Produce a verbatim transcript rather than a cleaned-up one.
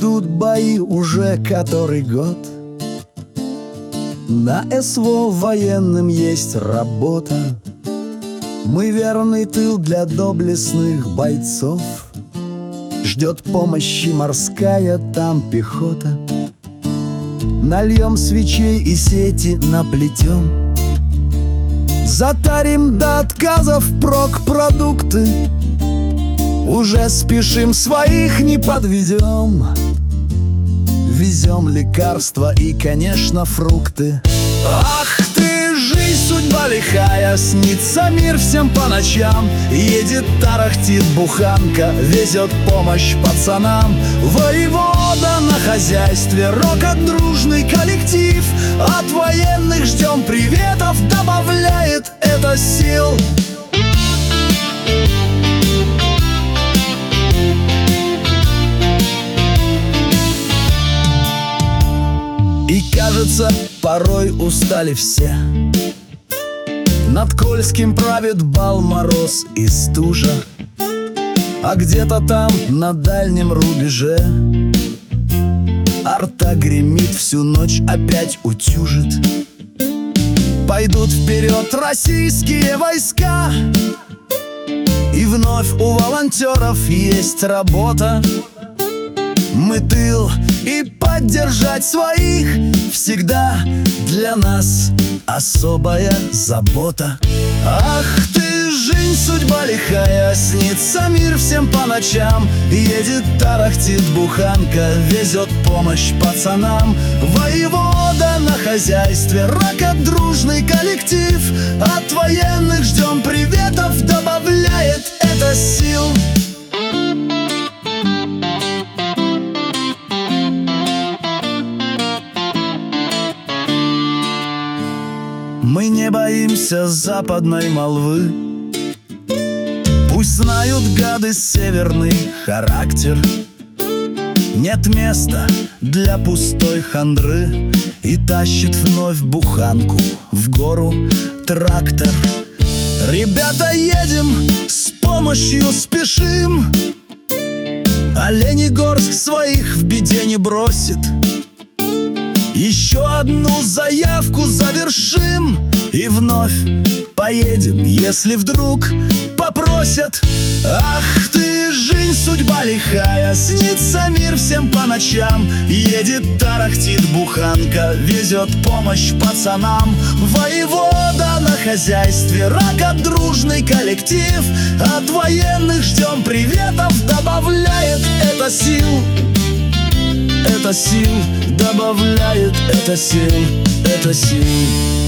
идут бои уже который год. На СВО военным есть работа. Мы верный тыл для доблестных бойцов. Ждет помощи морская там пехота. Нальем свечей и сети наплетем. Затарим до отказов прок-продукты. Уже спешим, своих не подведем. Везем лекарства и, конечно, фрукты. Ах ты, жизнь, судьба лихая, снится мир всем по ночам. Едет, тарахтит буханка, везет помощь пацанам. Воевода на хозяйстве, рокот, дружный коллектив. От военных ждем приветов, добавляет это сил. И кажется, порой устали все. Над Кольским правит бал, мороз и стужа. А где-то там, на дальнем рубеже, арта гремит всю ночь, опять утюжит. Пойдут вперед российские войска, и вновь у волонтеров есть работа. Мы тыл, и поддержать своих всегда для нас особая забота. Ах ты, жизнь, судьба лихая, снится мир всем по ночам. Едет, тарахтит буханка, везет помощь пацанам. Воевода на хозяйстве, рокот, дружный коллектив. От военных ждем приветов, добавляет это сил. Мы не боимся западной молвы. Пусть знают гады северный характер. Нет места для пустой хандры. И тащит вновь буханку в гору трактор. Ребята, едем, с помощью спешим. Оленегорск своих в беде не бросит. Еще одну заявку завершим и вновь поедем, если вдруг попросят. Ах ты, жизнь, судьба лихая, снится мир всем по ночам. Едет, тарахтит буханка, везет помощь пацанам. Воевода на хозяйстве, рокот, дружный коллектив. От военных ждем приветов, добавляет это сил. Это сил, добавляет это сил, это сил.